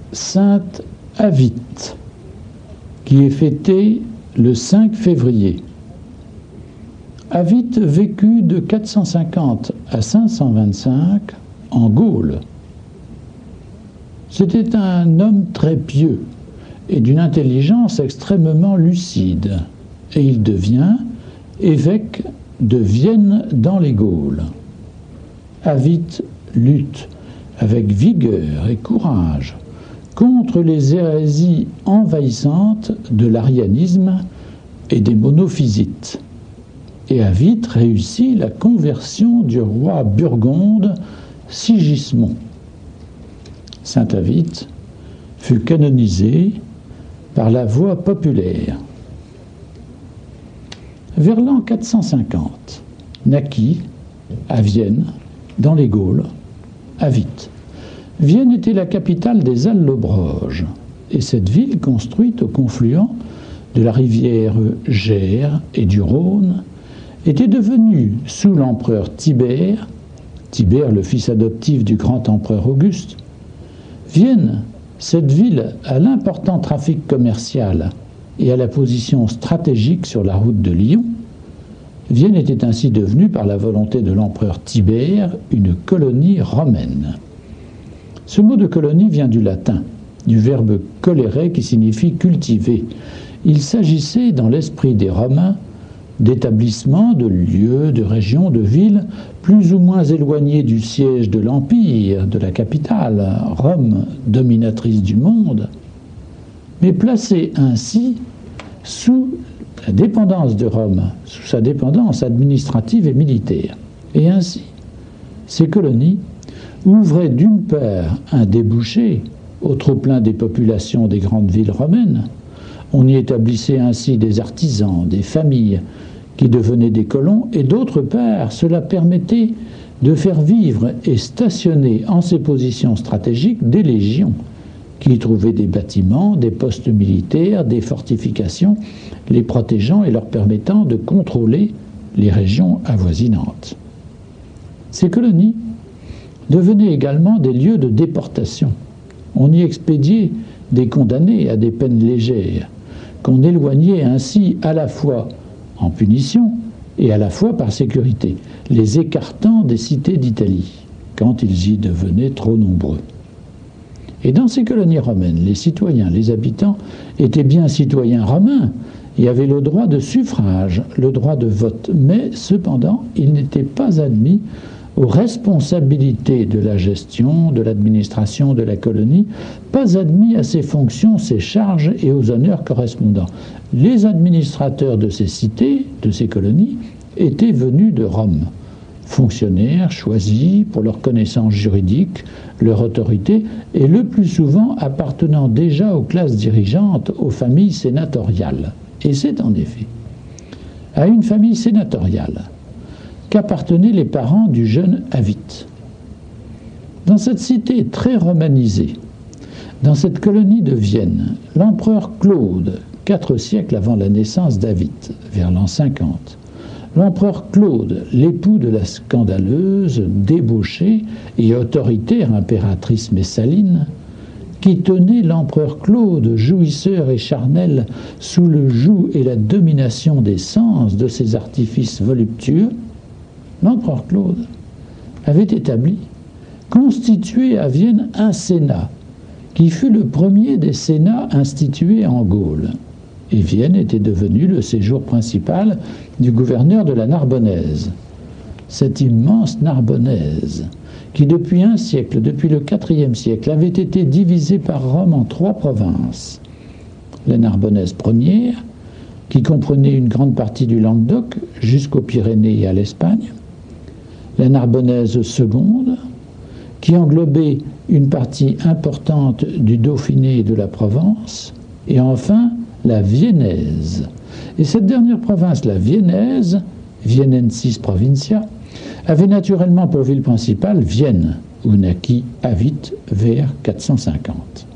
Sainte Avit, qui est fêtée le 5 février. Avit vécut de 450 à 525 en Gaule. C'était un homme très pieux et d'une intelligence extrêmement lucide, et il devient évêque de Vienne dans les Gaules. Avit lutte avec vigueur et courage contre les hérésies envahissantes de l'arianisme et des monophysites. Et Avit réussit la conversion du roi burgonde Sigismond. Saint Avit fut canonisé par la voie populaire. Vers l'an 450, naquit à Vienne, dans les Gaules, Avit. Vienne était la capitale des Allobroges, et cette ville, construite au confluent de la rivière Gers et du Rhône, était devenue, sous l'empereur Tibère, le fils adoptif du grand empereur Auguste, Vienne, cette ville à l'important trafic commercial et à la position stratégique sur la route de Lyon, Vienne était ainsi devenue, par la volonté de l'empereur Tibère, une colonie romaine. Ce mot de colonie vient du latin, du verbe colere qui signifie cultiver. Il s'agissait, dans l'esprit des Romains, d'établissements, de lieux, de régions, de villes plus ou moins éloignés du siège de l'Empire, de la capitale, Rome, dominatrice du monde, mais placés ainsi sous la dépendance de Rome, sous sa dépendance administrative et militaire. Et ainsi, ces colonies ouvraient d'une part un débouché au trop-plein des populations des grandes villes romaines. On y établissait ainsi des artisans, des familles qui devenaient des colons, et d'autre part, cela permettait de faire vivre et stationner en ces positions stratégiques des légions, qui y trouvaient des bâtiments, des postes militaires, des fortifications, les protégeant et leur permettant de contrôler les régions avoisinantes. Ces colonies devenaient également des lieux de déportation. On y expédiait des condamnés à des peines légères, qu'on éloignait ainsi à la fois en punition et à la fois par sécurité, les écartant des cités d'Italie, quand ils y devenaient trop nombreux. Et dans ces colonies romaines, les citoyens, les habitants, étaient bien citoyens romains et avaient le droit de suffrage, le droit de vote, mais cependant, ils n'étaient pas admis aux responsabilités de la gestion, de l'administration de la colonie, pas admis à ses fonctions, ses charges et aux honneurs correspondants. Les administrateurs de ces cités, de ces colonies, étaient venus de Rome, fonctionnaires choisis pour leur connaissance juridique, leur autorité, et le plus souvent appartenant déjà aux classes dirigeantes, aux familles sénatoriales. Et c'est en effet à une famille sénatoriale qu'appartenaient les parents du jeune Avit. Dans cette cité très romanisée, dans cette colonie de Vienne, l'empereur Claude, 4 siècles avant la naissance d'Avit, vers l'an 50, l'empereur Claude, l'époux de la scandaleuse, débauchée et autoritaire impératrice Messaline, qui tenait l'empereur Claude, jouisseur et charnel, sous le joug et la domination des sens de ses artifices voluptueux, l'empereur Claude avait établi, constitué à Vienne un sénat, qui fut le premier des sénats institués en Gaule. Et Vienne était devenue le séjour principal du gouverneur de la Narbonnaise. Cette immense Narbonnaise, qui depuis un siècle, depuis le IVe siècle, avait été divisée par Rome en 3 provinces. La Narbonnaise première, qui comprenait une grande partie du Languedoc jusqu'aux Pyrénées et à l'Espagne. La Narbonnaise seconde, qui englobait une partie importante du Dauphiné et de la Provence. Et enfin, la Viennaise. Et cette dernière province, la Viennaise, Viennensis Provincia, avait naturellement pour ville principale Vienne, où naquit Avit vers 450.